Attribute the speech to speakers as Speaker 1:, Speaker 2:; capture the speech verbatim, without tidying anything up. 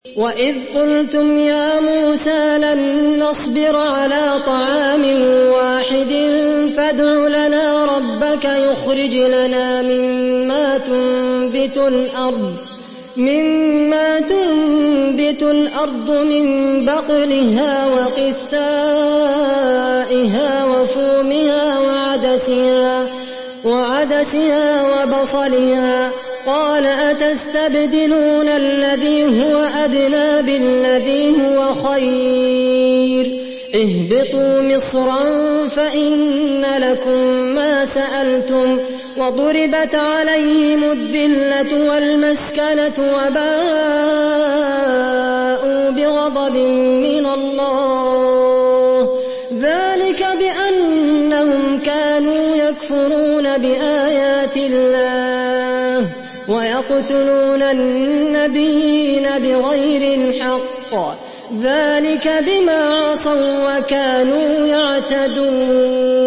Speaker 1: وَإِذْ قُلْتُمْ يَا مُوسَىٰ لَن نَّصْبِرَ عَلَىٰ طَعَامٍ وَاحِدٍ فَادْعُ لَنَا رَبَّكَ يُخْرِجْ لَنَا مِمَّا تُنبِتُ الْأَرْضُ مِمَّا تُنبِتُ الْأَرْضُ مِن بَقْلِهَا وَقِثَّائِهَا وَفُومِهَا وَعَدَسِهَا وعدسها وبصلها قال أتستبدلون الذي هو أدنى بالذي هو خير اهبطوا مصرا فإن لكم ما سألتم وضربت عليهم الذلة والمسكنة وباءوا بغضب من الله ذلك بأنهم كانوا يكفرون بآيات الله ويقتلون النبيين بغير الحق ذلك بما عصوا وكانوا يعتدون